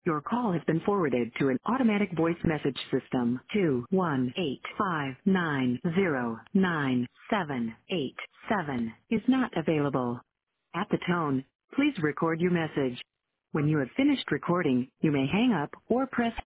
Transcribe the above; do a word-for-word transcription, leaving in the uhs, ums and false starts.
Your call has been forwarded to an automatic voice message system. two one eight five nine zero nine seven eight seven is not available. At the tone, please record your message. When you have finished recording, you may hang up or press